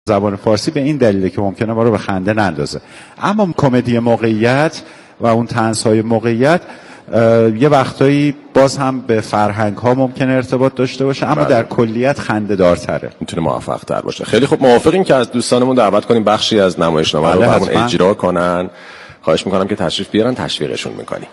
زبان فارسی به این دلیله که ممکنه ما رو به خنده نندازه. اما کمدی موقعیت و اون طنزهای موقعیت یه وقتایی باز هم به فرهنگ ها ممکنه ارتباط داشته باشه، اما در کلیت خنده دارتره، میتونه موفق تر باشه. خیلی خوب، موافقیم که از دوستانمون دعوت کنیم بخشی از نمایشنامه رو همون اجرا کنن. خواهش میکنم که تشریف بیارن، تشویقشون میکنیم.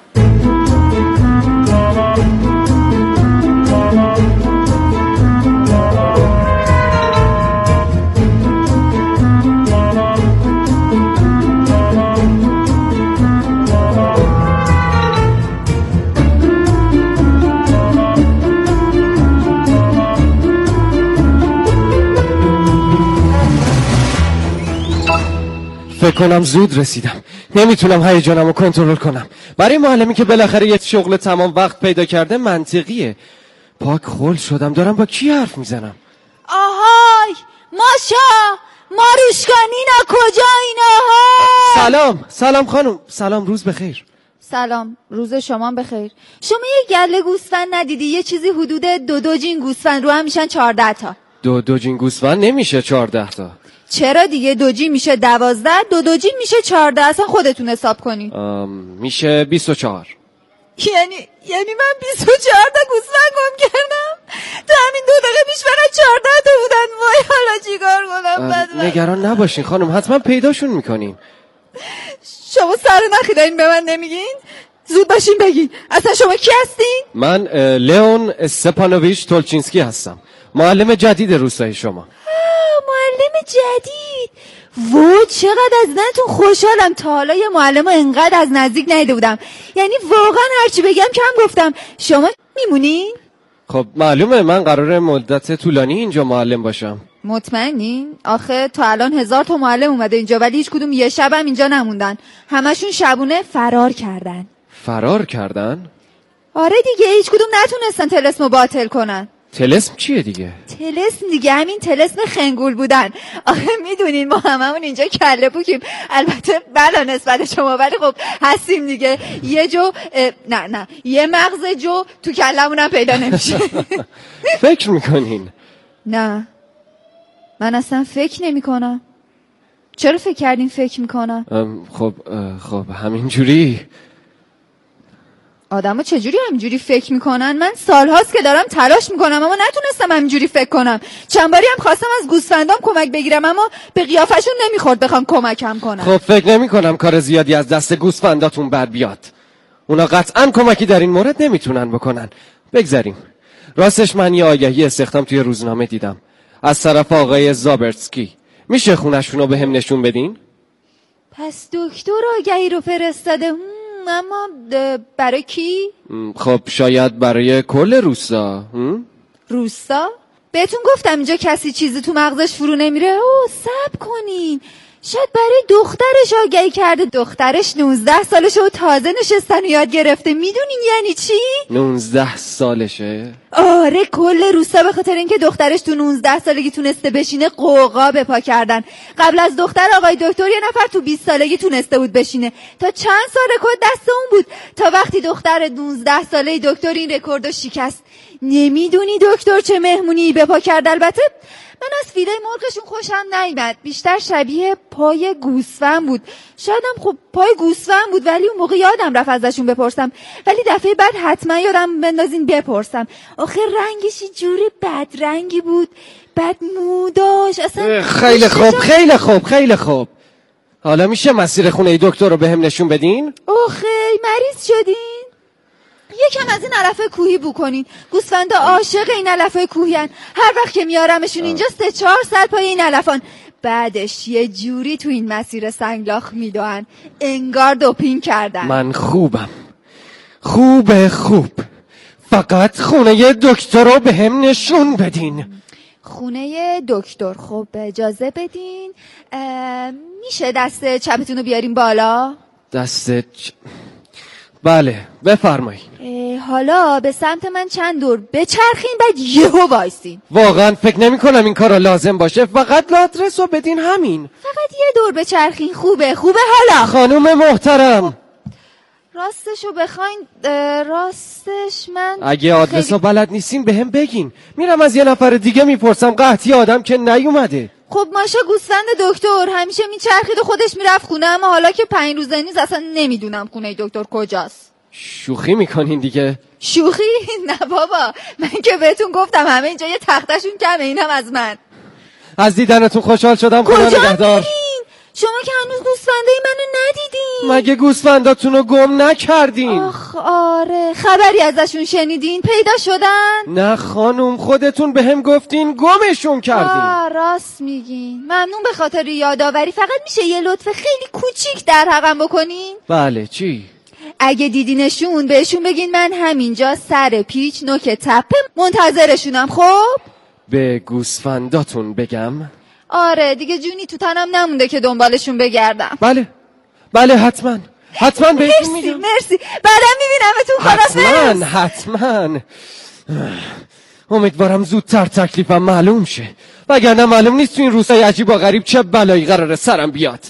فکر کنم زود رسیدم. نمیتونم هیجانمو کنترل کنم. برای معلمی که بالاخره یه شغل تمام وقت پیدا کرده منطقیه. پاک خل شدم. دارم با کی حرف میزنم؟ آهای ماشا ماروشکانینا کجا اینا؟ سلام خانم. سلام، روز بخیر. سلام، روز شما بخیر. شما یه گله گوسفند ندیدی؟ یه چیزی حدود دو جین گوسفند رو هم میشن 14 تا. دو جین گوسفند نمیشه 14 تا. چرا دیگه؟ 2 جین میشه 12، دو جین میشه 14. اصلا خودتون حساب کنین. میشه 24. یعنی من 24 تا گوسفند گم کردم؟ تو همین 2 دقیقه پیش فقط 14 تا بودن. وای حالا چیکار کنم؟ نگران نباشین خانم، حتما پیداشون میکنیم. شما سر نخی دارین به من نمیگین؟ زود باشین بگین. اصلا شما کی هستین؟ من لئون استپانوویچ تولچینسکی هستم، معلم جدید روستای شما. معلم جدید؟ وای چقدر از دیدنتون خوشحالم. تا حالا یه معلم رو انقدر از نزدیک ندیده بودم. یعنی واقعا هرچی بگم کم گفتم. شما میمونین؟ خب معلومه، من قراره مدت طولانی اینجا معلم باشم. مطمئنین؟ آخه تا الان 1000 تا معلم اومده اینجا ولی هیچ کدوم یه شب هم اینجا نموندن. همشون شبونه فرار کردن. فرار کردن؟ آره دیگه، هیچ کدوم نتونستن طلسمو باطل کنن. طلسم چیه دیگه؟ طلسم دیگه همین طلسم خنگول بودن. آخه میدونین ما هممون اینجا کله پوکیم. البته بلا نسبت شما، ولی خب هستیم دیگه. یه جو نه یه مغز جو تو کلمون هم پیدا نمیشه. فکر میکنین؟ نه من اصلا فکر نمی کنم. چرا فکر کردین فکر میکنم؟ خب همینجوری. آدم‌ها چجوری همینجوری فکر میکنن؟ من سالهاست که دارم تلاش میکنم اما نتونستم همینجوری فکر کنم. چند باری هم خواستم از گوسفندام کمک بگیرم اما به قیافشون نمیخورد بخوام کمکم کنم. خب فکر نمی‌کنم کار زیادی از دست گوسفنداتون بر بیاد. اونا قطعاً کمکی در این مورد نمیتونن بکنن. بگذاریم. راستش من یه آگهی استخدام توی روزنامه دیدم از طرف آقای زابرتسکی. میشه خونه‌شون رو بهم نشون بدین؟ پس دکتر آگهی رو فرستاده. اما برای کی؟ خب شاید برای کل روستا. روستا؟ بهتون گفتم اینجا کسی چیزی تو مغزش فرو نمیره. صبر کنین. شاید برای دخترش آگهی کرده. دخترش 19 سالشه و تازه نشستن و یاد گرفته. میدونین یعنی چی؟ 19 سالشه؟ آره کل روستا به خاطر اینکه دخترش تو 19 سالگی تونسته بشینه قوقا به پا کردن. قبل از دختر آقای دکتر یه نفر تو 20 سالگی تونسته بود بشینه. تا چند سال رکورد دست اون بود تا وقتی دختر 19 ساله دکتر این رکوردو شکست. نمیدونی دکتر چه مهمونی به پا کرد؟ البته من از فیله مرغشون خوشم نیامد. بیشتر شبیه پای گوسفند بود. شاید هم خب پای گوسفند بود ولی اون موقع یادم رفت ازشون بپرسم. ولی دفعه بعد حتما یادم بندازین بپرسم. آخه رنگش یه جوری بدرنگی بود. بد مو داشت اصلا. خیلی خوب. حالا میشه مسیر خونه دکتر رو بهم نشون بدین؟ مریض شدین؟ یکم از این علفه کوهی بو کنین. گوسفندا عاشق این علفه کوهیان. هر وقت که میارمشون اینجا 3-4 ساعت پای این علفان. بعدش یه جوری تو این مسیر سنگلاخ میدوئن انگار دوپینگ کردن. من خوبم. خوب. فقط خونه دکتر رو بهم نشون بدین. خونه دکتر؟ خب اجازه بدین. میشه دست چپتون رو بیاریم بالا؟ بله بفرمایید. حالا به سمت من چند دور بچرخین بعد یهو وایسین. واقعا فکر نمی کنم این کارا لازم باشه. فقط آدرس رو بدین همین. فقط یه دور بچرخین. خوبه حالا خانم محترم. راستشو بخواین راستش من اگه آدرس رو بلد نیستین بهم بگین. میرم از یه نفر دیگه میپرسم. قحطی آدم که نیومده. خب ماشا گوسفند دکتر همیشه میچرخید و خودش میرفت خونه، اما حالا که 5 روزه نیست اصلا نمیدونم خونه دکتر کجاست. شوخی میکنین دیگه؟ شوخی؟ نه بابا، من که بهتون گفتم همه اینجا یه تختشون کمه، اینم از من. از دیدنتون خوشحال شدم. خدا نگهدار. شما که هنوز گوسفندای منو ندیدین. مگه گوسفنداتون رو گم نکردین؟ آخ آره، خبری ازشون شنیدین؟ پیدا شدن؟ نه خانم، خودتون به هم گفتین گمشون کردین. راست میگین. ممنون به خاطر یادآوری. فقط میشه یه لطف خیلی کوچیک در حقم بکنین؟ بله چی؟ اگه دیدینشون بهشون بگین من همینجا سر پیچ نوک تپه منتظرشونم. خب به گوسفنداتون بگم؟ آره دیگه جونی تو تنم نمونده که دنبالشون بگردم. بله حتما بهتون میگم. مرسی بعدم میبینمتون. حتما امیدوارم زودتر تکلیفم معلوم شه، وگرنه معلوم نیست تو این روزهای عجیب و غریب چه بلایی قراره سرم بیاد.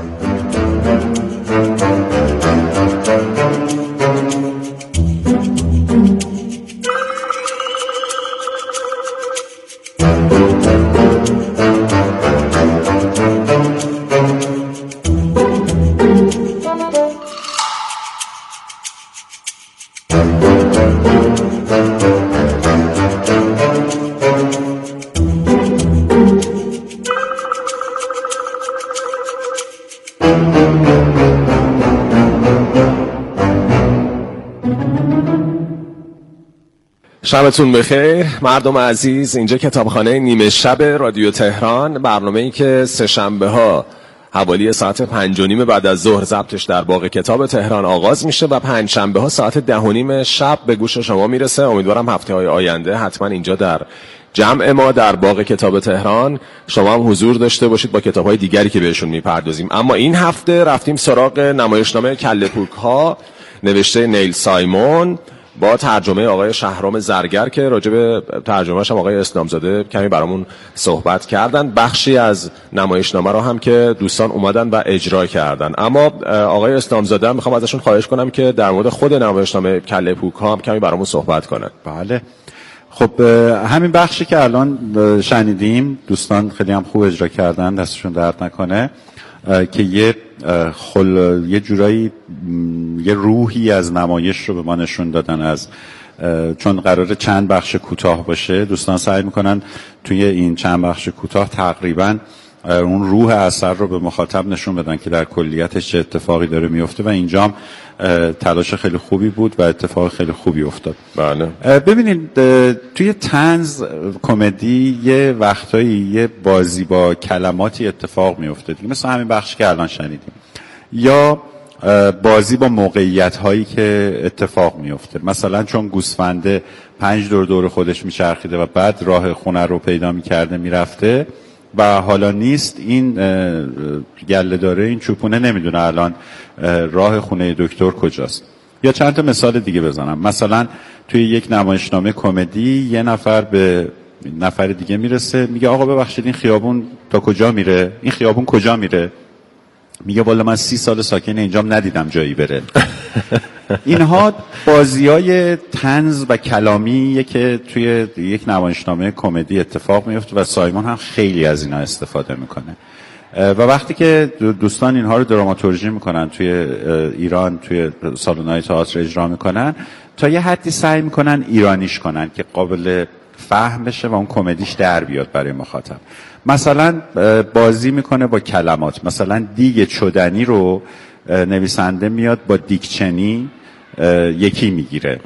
شبتون بخیر مردم عزیز. اینجا کتابخانه نیمه شب رادیو تهران، برنامه‌ای که سه شنبه ها حوالی ساعت 5:30 بعد از ظهر ضبطش در باغ کتاب تهران آغاز میشه و 5 شنبه ها ساعت 10:30 شب به گوش شما میرسه. امیدوارم هفته‌های آینده حتما اینجا در جمع ما در باغ کتاب تهران شما هم حضور داشته باشید با کتاب‌های دیگری که بهشون میپردازیم. اما این هفته رفتیم سراغ نمایشنامه کله پوک ها نوشته نیل سایمون با ترجمه آقای شهرام زرگر که راجع به ترجمه‌اش هم آقای اسلامزاده کمی برامون صحبت کردن. بخشی از نمایشنامه رو هم که دوستان اومدن و اجرا کردن. اما آقای اسلامزاده هم میخوام ازشون خواهش کنم که در مورد خود نمایشنامه کله پوک ها هم کمی برامون صحبت کنن. بله خب همین بخشی که الان شنیدیم دوستان خیلی هم خوب اجرا کردن، دستشون درد نکنه، که یه جورایی یه روحی از نمایش رو به ما نشون دادن. از چون قراره چند بخش کوتاه باشه، دوستان سعی میکنن توی این چند بخش کوتاه تقریبا اون روح اثر رو به مخاطب نشون بدن که در کلیتش چه اتفاقی داره میفته و اینجا هم تلاش خیلی خوبی بود و اتفاق خیلی خوبی افتاد. بله. ببینید توی طنز کمدی یه وقتایی یه بازی با کلماتی اتفاق میفته دیگه، مثل همین بخشی که الان شنیدیم، یا بازی با موقعیت هایی که اتفاق میفته. مثلا چون گوسفنده 5 دور خودش میچرخیده و بعد راه خونه رو پیدا میکرده میرفته و حالا نیست، این گله داره، این چوپونه نمیدونه الان راه خونه دکتر کجاست. یا چند تا مثال دیگه بزنم. مثلا توی یک نمایشنامه کمدی یه نفر به نفر دیگه میرسه، میگه آقا ببخشید این خیابون تا کجا میره؟ این خیابون کجا میره؟ میگه والا من 30 سال ساکن اینجام ندیدم جایی بره. اینها بازیای طنز و کلامیه که توی یک نمایشنامه کمدی اتفاق میفته و سایمون هم خیلی از اینا استفاده میکنه. و وقتی که دوستان اینها رو دراماتورژی میکنن توی ایران، توی سالن‌های تئاتر اجرا میکنن، تا یه حدی سعی میکنن ایرانیش کنن که قابل فهم بشه و اون کمدیش در بیاد برای مخاطب. مثلا بازی میکنه با کلمات. مثلا دیگ چدنی رو نویسنده میاد با دیکچنی یکی میگیره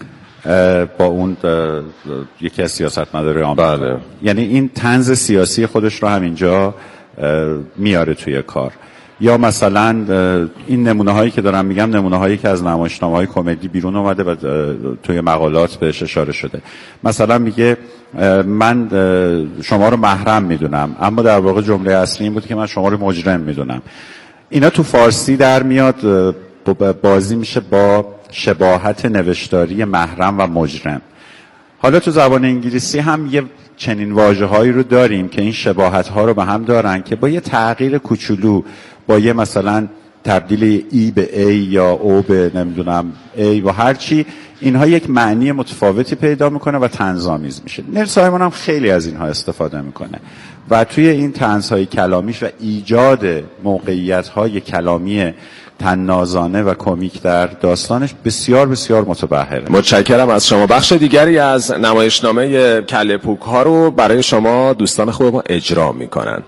با اون یکی از سیاستمدارای آمریکا. بله. یعنی این طنز سیاسی خودش رو همینجا میاره توی کار. یا مثلا این نمونه هایی که دارم میگم نمونه هایی که از نمایشنامه های کمدی بیرون اومده و توی مقالات بهش اشاره شده. مثلا میگه من شما رو محرم میدونم، اما در واقع جمله اصلی این بود که من شما رو مجرم میدونم. اینا تو فارسی در میاد، بازی میشه با شباهت نوشتاری محرم و مجرم. حالا تو زبان انگلیسی هم یه چنین واژه‌هایی رو داریم که این شباهت‌ها رو به هم دارن که با یه تغییر کوچولو، با یه مثلا تبدیل ای به ای یا او به نمیدونم ای و هر چی، اینها یک معنی متفاوتی پیدا میکنه و طنزآمیز میشه. نیل سایمون هم خیلی از اینها استفاده میکنه و توی این طنزهای کلامیش و ایجاد موقعیت‌های کلامی طنازانه و کمیک در داستانش بسیار بسیار متبحره. متشکرم از شما. بخش دیگری از نمایشنامه کله پوک ها رو برای شما دوستان خوب ما اجرا میکنن.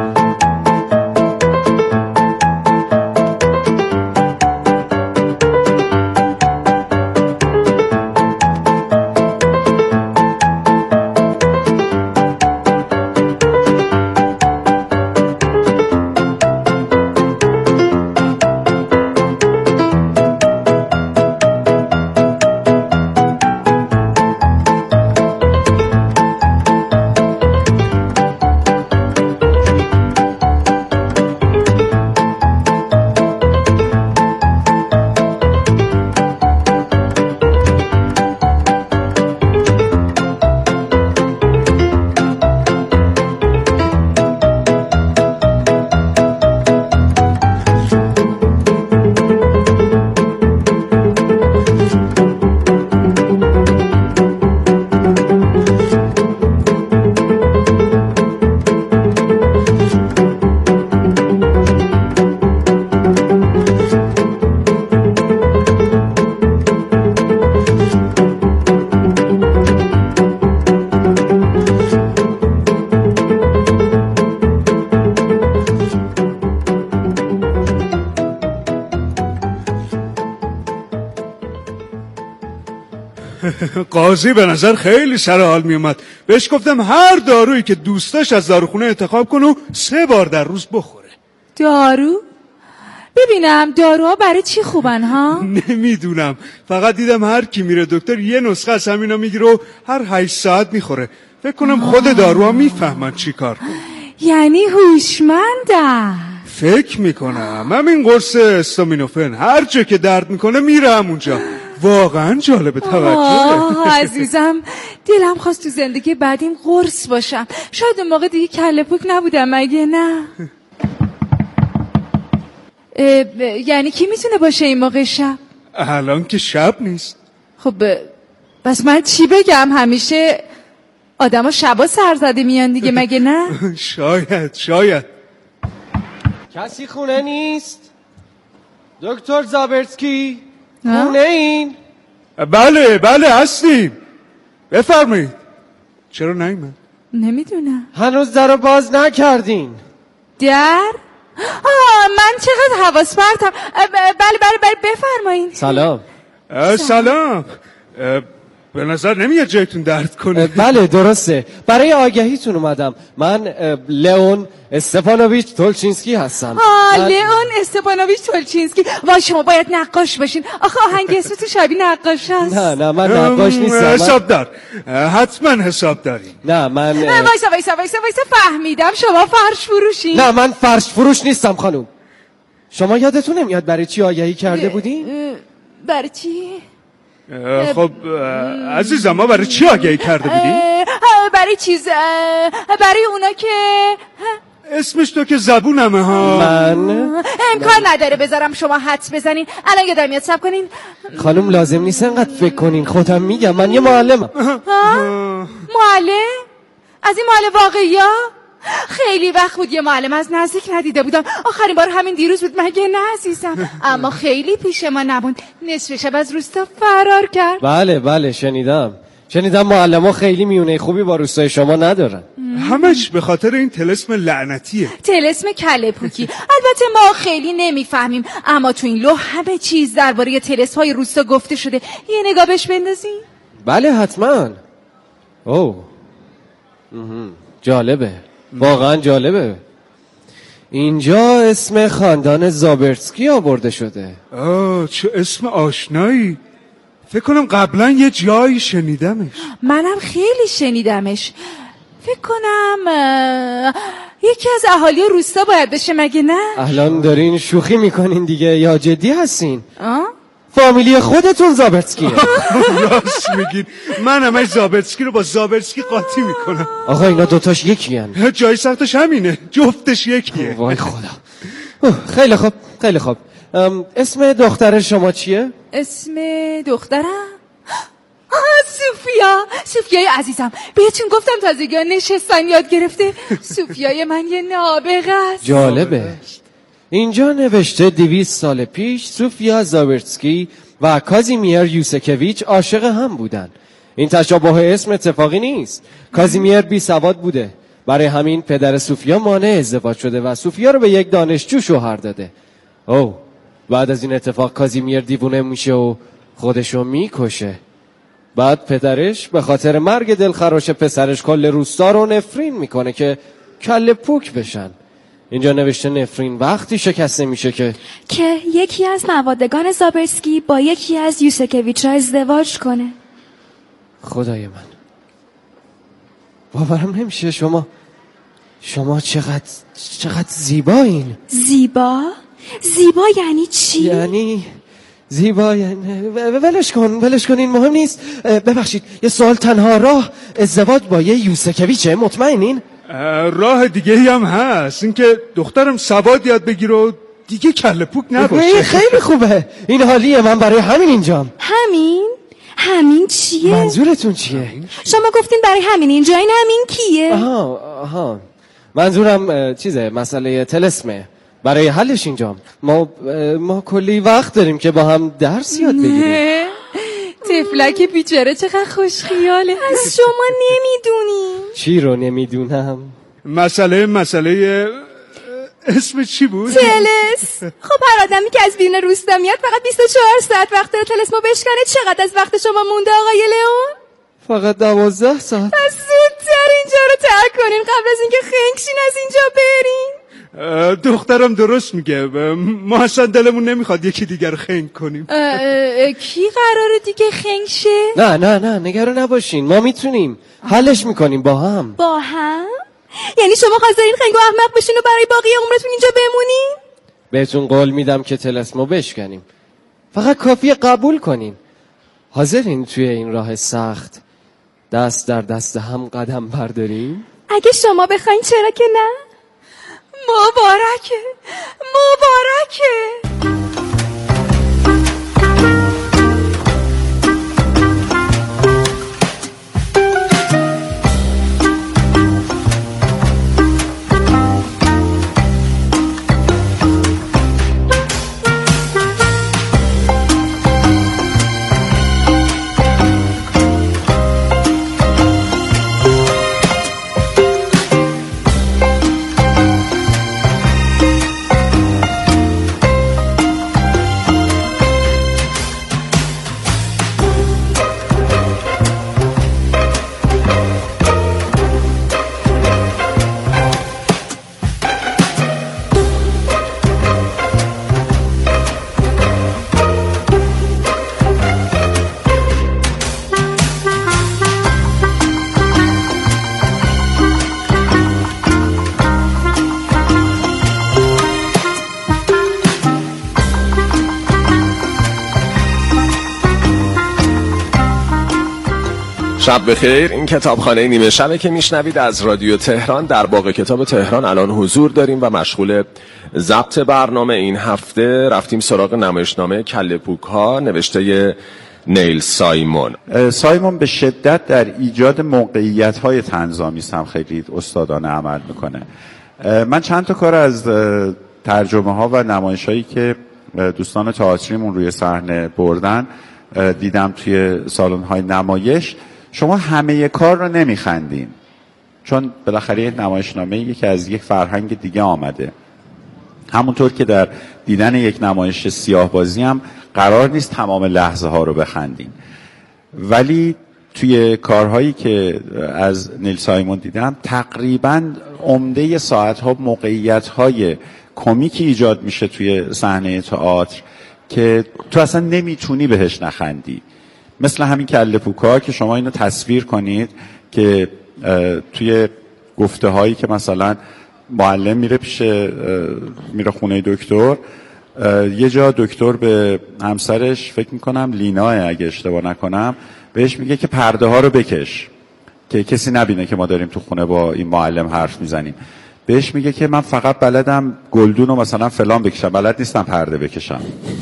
قاضی به نظر خیلی سر حال می اومد. بهش گفتم هر دارویی که دوست داشت از داروخونه انتخاب کنه و 3 بار در روز بخوره. دارو؟ ببینم داروها برای چی خوبن ها؟ نمیدونم، فقط دیدم هر کی میره دکتر یه نسخه از همینا میگیره و هر 8 ساعت میخوره. فکر کنم خود داروها میفهمن چی کار کنن. یعنی هوشمندن. فکر میکنم همین قرص استامینوفن هر جا که درد میکنه میره همونجا. واقعا جالب توجهه. عزیزم دلم خواست تو زندگی بعدیم قرص باشم. شاید اون موقع دیگه کله پوک نبودم مگه نه؟ یعنی کی میتونه باشه این موقع شب؟ الان که شب نیست. خب بس من چی بگم؟ همیشه آدما شبا سرزده میان دیگه مگه نه؟ شاید کسی خونه نیست؟ دکتر زابرسکی خونه این؟ بله هستیم. بفرمایید. چرا نیومد؟ نمیدونم. هنوز در رو باز نکردین. در؟ من چقدر حواس پرتم. بله بفرمایید. سلام. به نظر نمیاد جایتون درد کنه. بله درسته، برای آگهیتون اومدم. من لئون استپانوویچ تولچینسکی هستم. لئون استپانوویچ تولچینسکی. وای شما باید نقاش باشین. آخه آهنگ اسمتون شبیه نقاش هست. نه من نقاش نیستم. حسابدار. حتما حسابداری. نه من وایسا فهمیدم شما فرش فروشین. نه من فرش فروش نیستم خانوم. شما یادتون نمیاد برای چی آگهی کرده بودین؟ برای چی؟ خب عزیزم ما برای چی آگهی کرده بودیم؟ برای اونا که اسمش تو که زبونمه ها. من امکان نداره بذارم شما حدس بزنین. الان یادم میاد صبر کنین. خانم لازم نیست انقدر فکر کنین، خودم میگم من یه معلمم. معلم؟ از این معلم واقعی ها؟ خیلی وقت بود یه معلم از نزدیک ندیده بودم. آخرین بار همین دیروز بود مگه نه عزیزم؟ اما خیلی پیش ما نبود. نصف شب از روستا فرار کرد. بله شنیدم معلم‌ها خیلی میونه خوبی با روستای شما ندارن. همش به خاطر این طلسم لعنتیه. طلسم کله پوکی. البته ما خیلی نمیفهمیم، اما تو این لوح همه چیز درباره طلسم‌های روستا گفته شده. یه نگاه بهش بندازین. بله حتما. جالبه، واقعا جالبه. اینجا اسم خاندان زابرسکی آورده شده. چه اسم آشنایی. فکر کنم قبلا یه جایی شنیدمش. منم خیلی شنیدمش. فکر کنم یکی از اهالی روستا باید بشه مگه نه؟ الان دارین شوخی میکنین دیگه یا جدی هستین؟ فامیلی خودتون زابرسکیه. راست میگین. من همش زابرسکی رو با زابرسکی قاطی میکنم. آقا اینا دوتاش یکی هن. جای سختش همینه، جفتش یکیه. وای خدا. خیلی خوب. اسم دختر شما چیه؟ اسم دخترم؟ سوفیای عزیزم، بهتون گفتم تازگی نشستن یاد گرفته. سوفیای من یه نابغه است. جالبه. اینجا نوشته 200 سال پیش سوفیا زابرسکی و کازیمیر یوسکویچ عاشق هم بودن. این تشابه اسم اتفاقی نیست. کازیمیر بی سواد بوده، برای همین پدر سوفیا مانع ازدواج شده و سوفیا رو به یک دانشجو شوهر داده. بعد از این اتفاق کازیمیر دیوونه میشه و خودشو میکشه. بعد پدرش به خاطر مرگ دلخراش پسرش کل روستا رو نفرین میکنه که کله پوک بشن. اینجا نوشته نفرین وقتی شکسته میشه که یکی از نوادگان زابرسکی با یکی از یوسکویچ ها ازدواج کنه. خدای من، باورم نمیشه. شما چقدر زیبایین. زیبا یعنی چی؟ یعنی زیبا یعنی ولش کن این مهم نیست. ببخشید یه سوال، تنها راه ازدواج با یه یوسکویچه؟ مطمئنین؟ راه دیگه هم هست، اینکه دخترم سواد یاد بگیره و دیگه کله پوک نباشه. خیلی خوبه، این حالیه. من برای همین اینجام. همین چیه؟ منظورتون چیه؟ شما گفتین برای همین اینجا، این همین کیه؟ آها منظورم چیزه، مسئله طلسمه. برای حلش اینجام. ما کلی وقت داریم که با هم درس یاد بگیریم. طفلک بیچاره چقدر خوش خیاله. از شما نمیدونی. چی رو نمیدونم؟ مسئله اسم چی بود؟ تلس. خب هر آدمی که از بیرون روستا میاد فقط 24 ساعت وقت داره تلسمو بشکنه. چقدر از وقت شما مونده آقای لئون؟ فقط 12 ساعت. پس زودتر اینجا رو ترک کنین قبل از اینکه خنگشین از اینجا برین. دخترم درست میگه، ما اصلا دلمون نمیخواد یکی دیگر خنگ کنیم. کی قراره دیگه خنگ شه؟ نه نگران نباشین، ما میتونیم حلش میکنیم با هم. یعنی شما حاضرین خنگ و احمق بشین و برای باقی عمرتون اینجا بمونین؟ بهتون قول میدم که طلسمو بشکنیم، فقط کافیه قبول کنین. حاضرین توی این راه سخت دست در دست هم قدم برداریم؟ اگه شما بخواین چرا که نه؟ مبارکه. شب بخیر. این کتابخانه نیمه شبه که میشنوید از رادیو تهران. در باغ کتاب تهران الان حضور داریم و مشغول ضبط برنامه این هفته رفتیم سراغ نمایشنامه کله پوک ها نوشته نیل سایمون. سایمون به شدت در ایجاد موقعیت های طنزآمیز هم خیلی استادانه عمل میکنه. من چند تا کار از ترجمه ها و نمایش هایی که دوستان تئاتریمون روی صحنه بردن دیدم توی سالن های نمایش. شما همه کار رو نمیخندین، چون بالاخره یک نمایشنامه که از یک فرهنگ دیگه آمده. همونطور که در دیدن یک نمایش سیاه‌بازی هم قرار نیست تمام لحظه ها رو بخندین، ولی توی کارهایی که از نیل سایمون دیدم تقریباً عمده ساعت ها موقعیت های کمیکی ایجاد میشه توی صحنه تئاتر که تو اصلا نمیتونی بهش نخندی. مثل همین کله پوکا که شما اینو تصویر کنید که توی گفته هایی که مثلا معلم میره خونه دکتر، یه جا دکتر به همسرش فکر میکنم لینا اگه اشتباه نکنم بهش میگه که پرده ها رو بکش که کسی نبینه که ما داریم تو خونه با این معلم حرف میزنیم. بهش میگه که من فقط بلدم گلدون رو مثلا فلان بکشم، بلد نیستم پرده بکشم.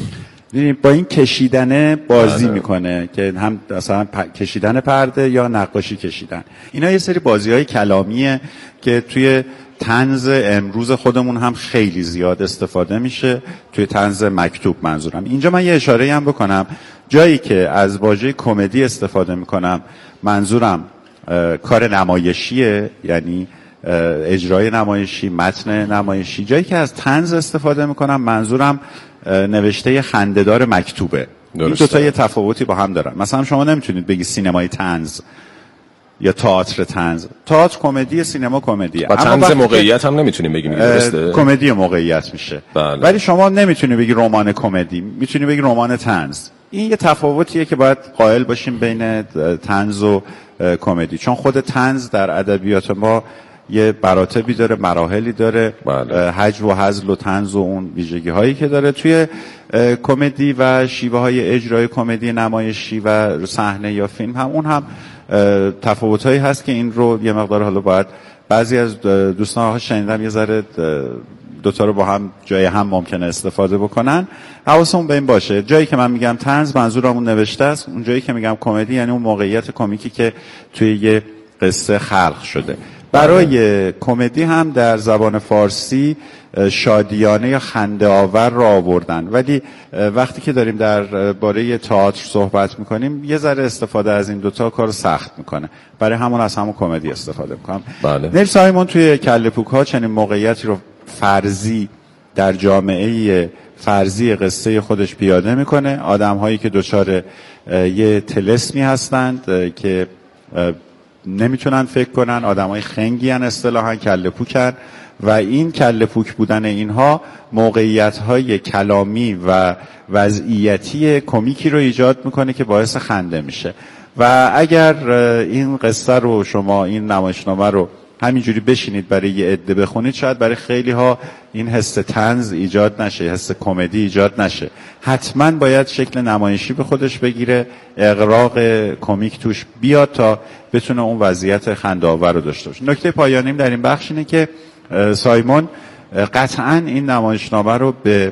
با این کشیدن بازی میکنه که هم مثلا کشیدن پرده یا نقاشی کشیدن. اینا یه سری بازی‌های کلامیه که توی طنز امروز خودمون هم خیلی زیاد استفاده میشه، توی طنز مکتوب منظورم. اینجا من یه اشاره هم بکنم، جایی که از واژه کمدی استفاده میکنم منظورم کار نمایشیه، یعنی اجرای نمایشی، متن نمایشی. جایی که از طنز استفاده میکنم منظورم نوشته خنده‌دار مکتوبه. این دو تا یه تفاوتی با هم دارن. مثلا شما نمیتونید بگی سینمای طنز یا تئاتر طنز. تئاتر کمدی، سینما کمدیه. و طنز موقعیت هم نمیتونیم بگیم، درسته؟ کمدی موقعیت میشه. بله. ولی شما نمیتونی بگی رمان کمدی، میتونی بگی رمان طنز. این یه تفاوتیه که باید قائل باشیم بین طنز و کمدی، چون خود طنز در ادبیات ما یه مراتبی داره، مراحلی داره. بله. هجو و هزل و طنز و اون ویژگی هایی که داره. توی کمدی و شیوه های اجرای کمدی نمایشی و صحنه یا فیلم هم اون هم تفاوت هایی هست که این رو یه مقدار حالا باید بعضی از دوستان ها شنیدم یه ذره دوتا رو با هم جای هم ممکنه استفاده بکنن. حواسمون به این باشه، جایی که من میگم طنز منظورم اون نوشته است، اون جایی که میگم کمدی یعنی اون موقعیت کمیکی که توی یه قصه خلق شده. برای کمدی هم در زبان فارسی شادیانه یا خنده آور را آوردن، ولی وقتی که داریم در باره تئاتر صحبت میکنیم یه ذره استفاده از این دوتا کار سخت میکنه، برای همون از همون کمدی استفاده میکنم. بله. نیل سایمون توی کله پوک ها چنین موقعیتی رو فرضی در جامعه فرضی قصه خودش پیاده میکنه. آدم هایی که دچار یه طلسمی هستند که نمیتونن فکر کنن، آدمای خنگی ان، اصطلاحاً کله پوکن، و این کله پوک بودن اینها موقعیت‌های کلامی و وضعیتی کمیکی رو ایجاد میکنه که باعث خنده میشه. و اگر این قصه رو شما، این نمایشنامه رو همینجوری بشینید برای یه عده بخونید، شاید برای خیلی ها این حس طنز ایجاد نشه، حس کمدی ایجاد نشه. حتما باید شکل نمایشی به خودش بگیره، اغراق کمیک توش بیاد تا بتونه اون وضعیت خنده‌آور رو داشته باشه. نکته پایانیم در این بخش اینه که سایمون قطعا این نمایشنامه رو به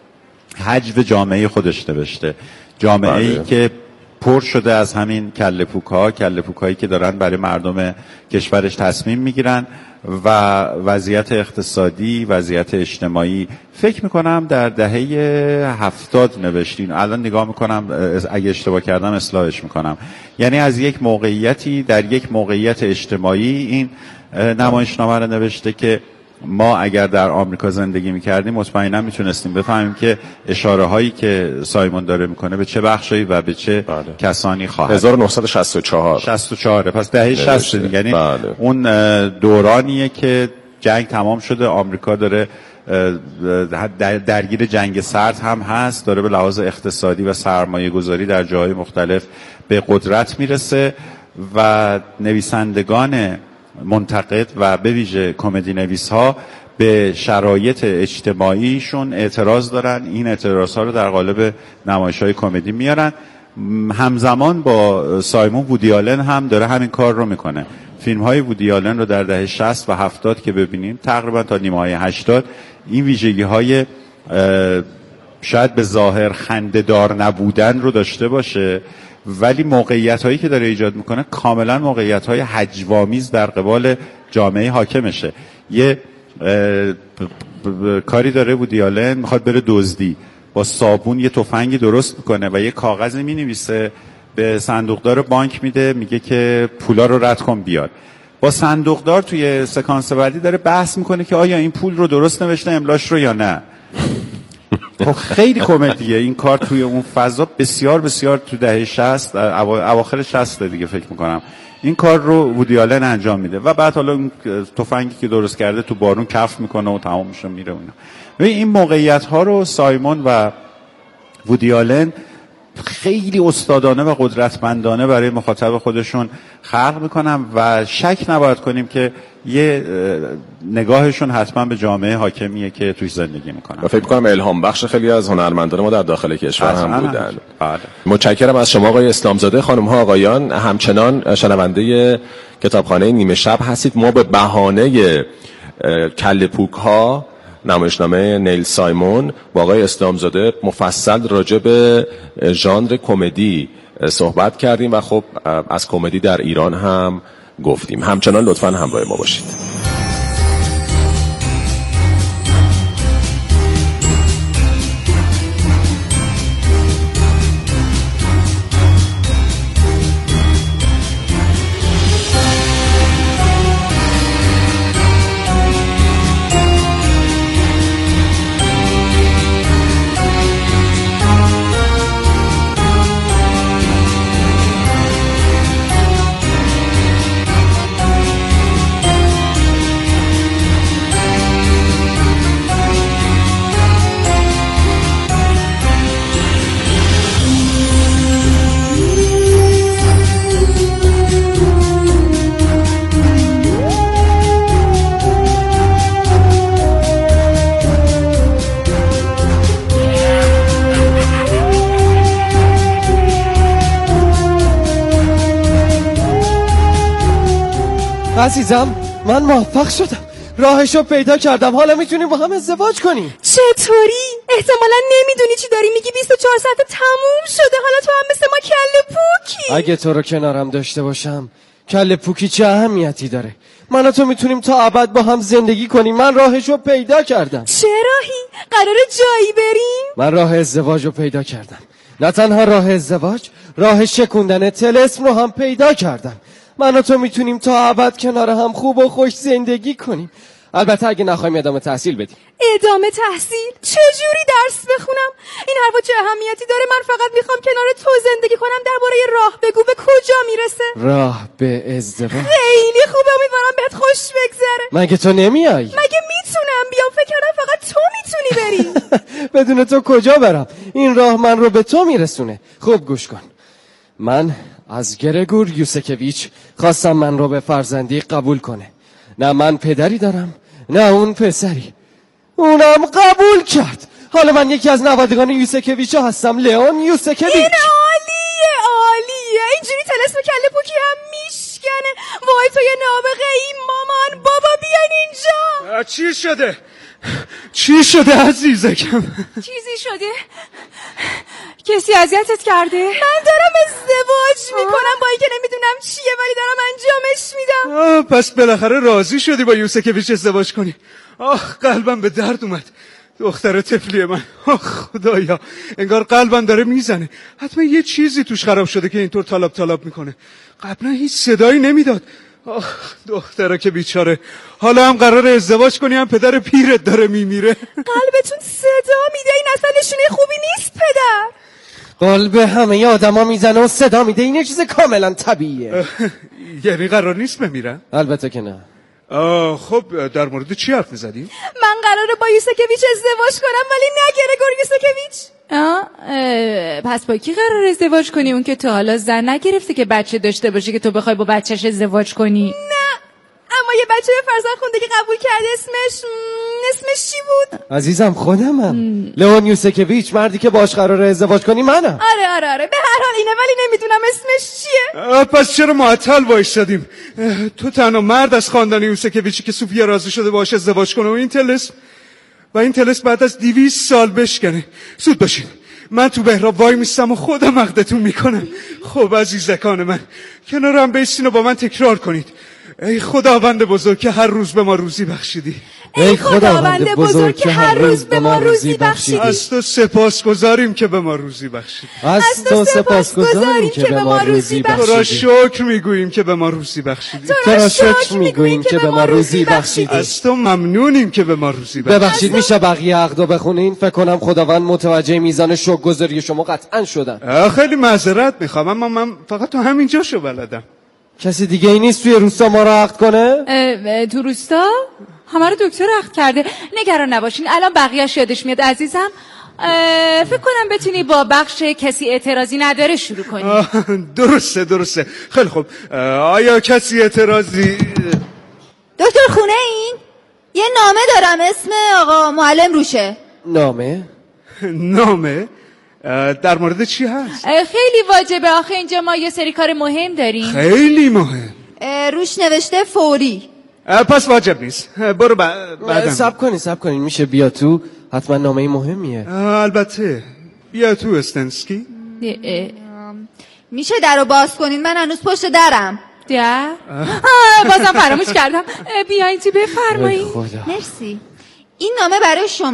حجو جامعه خودش نوشته، جامعه‌ای که پر شده از همین کله پوک‌هایی که دارن برای مردم کشورش تصمیم میگیرن و وضعیت اقتصادی، وضعیت اجتماعی. فکر میکنم در دهه 70 نوشتین، الان نگاه میکنم اگه اشتباه کردم اصلاحش میکنم. یعنی از یک موقعیتی، در یک موقعیت اجتماعی این نمایشنامه رو نوشته که ما اگر در آمریکا زندگی میکردیم مطمئنا میتونستیم بفهمیم که اشاره هایی که سایمون داره میکنه به چه بخشایی و به چه کسانی خواهد. 1964 پس دهه 60 یعنی اون دورانیه که جنگ تمام شده، آمریکا داره درگیر جنگ سرد هم هست، داره به لحاظ اقتصادی و سرمایه گذاری در جاهای مختلف به قدرت میرسه و نویسندگان منتقد و به ویژه کمدی نویس ها به شرایط اجتماعیشون اعتراض دارن. این اعتراض ها رو در قالب نمایش های کمدی میارن. همزمان با سایمون وودی آلن هم داره همین کار رو میکنه. فیلم های وودی آلن رو در دهه 60 و 70 که ببینیم، تقریبا تا نیمه های 80 این ویژگی های شاید به ظاهر خنده‌دار نبودن رو داشته باشه، ولی موقعیت هایی که داره ایجاد میکنه کاملا موقعیت های هجوآمیز در قبال جامعه حاکمشه. یه کاری داره وودی آلن، میخواد بره دزدی، با صابون یه تفنگی درست میکنه و یه کاغذی مینویسه به صندوقدار بانک میده، میگه که پولا رو رد کن بیار. با صندوقدار توی سکانس بعدی داره بحث میکنه که آیا این پول رو درست نوشته املاش رو یا نه. خب خیلی کمدیه این کار توی اون فضا، بسیار بسیار تو دهه 60 اواخر 60 دیگه فکر میکنم این کار رو وودی آلن انجام میده و بعد حالا اون تفنگی که درست کرده تو بارون کف میکنه و تمام میشه میره و اینا. این موقعیت ها رو سایمون و وودی آلن خیلی استادانه و قدرتمندانه برای مخاطب خودشون خلق میکنن و شک نباید کنیم که یه نگاهشون حتما به جامعه حاکمیه که توش زندگی میکنن و فکر میکنم الهام بخش خیلی از هنرمندان ما در داخل کشور هم بودن. بله. متشکرم از شما آقای اسلامزاده. خانم ها آقایان، همچنان شنونده کتابخانه نیمه شب هستید. ما به بهانه کله پوک ها نمایشنامه نیل سایمون با آقای اسلامزاده مفصل راجع به ژانر کمدی صحبت کردیم و خب از کمدی در ایران هم گفتیم. همچنان لطفاً همراه ما باشید. عزیزم من موفق شدم، راهشو پیدا کردم، حالا میتونیم با هم ازدواج کنیم. چطوری؟ احتمالا نمیدونی چی داری میگی. 24 ساعت تموم شده، حالا تو هم مثل ما کله پوکی. اگه تو رو کنارم داشته باشم کله پوکی چه اهمیتی داره؟ من و تو میتونیم تا ابد با هم زندگی کنیم. من راهشو پیدا کردم. چه راهی؟ قراره جایی بریم؟ من راه ازدواج رو پیدا کردم. نه تنها راه ازدواج، راه شکوندن طلسم رو هم پیدا کردم. من و تو میتونیم تا ابد کنار هم خوب و خوش زندگی کنیم. البته اگه نخوایم ادامه تحصیل بدیم. ادامه تحصیل؟ چجوری درس بخونم؟ این حرفا چه اهمیتی داره؟ من فقط میخوام کنار تو زندگی کنم. درباره راه بگو، به کجا میرسه؟ راه به ازدواج. خیلی خوبه، امیدوارم بهت خوش بگذره. مگه تو نمیای؟ مگه میتونم بیام؟ فکر کردم فقط تو میتونی بری. بدون تو کجا برم؟ این راه من رو به تو میرسونه. خوب گوش کن. من از گرگور یوسکویچ خواستم من رو به فرزندی قبول کنه. نه من پدری دارم نه اون پسری. اونم قبول کرد. حالا من یکی از نوادگان یوسکویچ هستم، لئون یوسکویچ. این عالیه. اینجوری طلسم کله پوکی هم میشکنه. وای تو یه نابغه ای مامان. بابا بیاین اینجا. چی شده عزیزکم؟ چیزی شده؟ کسی اذیتت کرده؟ من دارم ازدواج میکنم با اینکه نمیدونم چیه، ولی دارم انجامش میدم. پس بالاخره راضی شدی با یوسکویچ ازدواج کنی؟ قلبم به درد اومد. دختر طفلی من، خدایا، انگار قلبم داره میزنه. حتما یه چیزی توش خراب شده که اینطور تالاب میکنه. قبلا هیچ صدایی نمیداد. دختره که بیچاره. حالا هم قراره ازدواج کنی، هم پدر پیرت داره میمیره. قلبتون صدا میده، این اصلا نشونه خوبی نیست پدر. قلب همه آدما میزنه و صدا میده، این یه چیز کاملا طبیعیه. یعنی قرار نیست بمیرن؟ البته که نه. خب در مورد چی حرف میزدی؟ من قراره با یوسکویچ ازدواج کنم، ولی نه گرگور یوسکویچ. پس با کی قرار ازدواج کنی؟ اون که تا حالا زن نگرفته که بچه داشته باشه که تو بخوای با بچهش ازدواج کنی؟ نه، اما یه بچه به فرزند خونده که قبول کرده. اسمش چی بود؟ عزیزم خودمم. لئون یوسکویچ، مردی که باش قراره ازدواج کنی منم. آره به هر حال اینه، ولی نمیدونم اسمش چیه. پس چرا معطل وایسادیم؟ تو تنها مرد از خاندان یوسکویچی که سوفیا راضی شده باش ازدواج کنه و این طلسم بعد از 200 سال بشکنه. زود باشین، من تو بهراب وای میستم و خودم عقدتون میکنم. خب عزیزکان من، کنارم بیستین و با من تکرار کنید. ای خداوند بزرگ که هر روز به ما روزی بخشیدی. ای خداوند بزرگ که هر روز به ما روزی بخشیدی. از تو سپاسگزاریم که به ما روزی بخشیدی. از تو سپاسگزاریم که به ما روزی بخشیدی. تو را شکر میگوییم که به ما روزی بخشیدی. تو را شکر میگوییم که به ما روزی بخشیدی. از تو ممنونیم که به ما روزی بخشیدی. ببخشید میشه بقیه عقدو بخونین؟ فکر کنم خداوند متوجه میزان شکرگزاری شما قطعا شدن. خیلی معذرت میخوام، اما من فقط تو همین جاشو بلدم. کسی دیگه ای نیست توی روستا ما رو عقد کنه؟ تو روستا؟ همه رو دکتر عقد کرده. نگران نباشین، الان بقیه‌اش یادش میاد عزیزم. فکر کنم بتونی با بخش کسی اعتراضی نداره شروع کنی. درسته. خیلی خوب. آیا کسی اعتراضی؟ دکتر خونه این؟ یه نامه دارم اسم آقا معلم روشه. نامه؟ در مورد چی هست؟ خیلی واجبه، آخه اینجا ما یه سری کار مهم داریم. خیلی مهم. روش نوشته فوری. پس واجب نیست. برو بعدم. سب کنین میشه بیا تو؟ حتما نامه مهمیه. البته بیا تو استنسکی. میشه در رو باز کنین؟ من هنوز پشت درم. در؟ بازم فراموش کردم. بیاین تو بفرمایید. مرسی. این نامه برای شما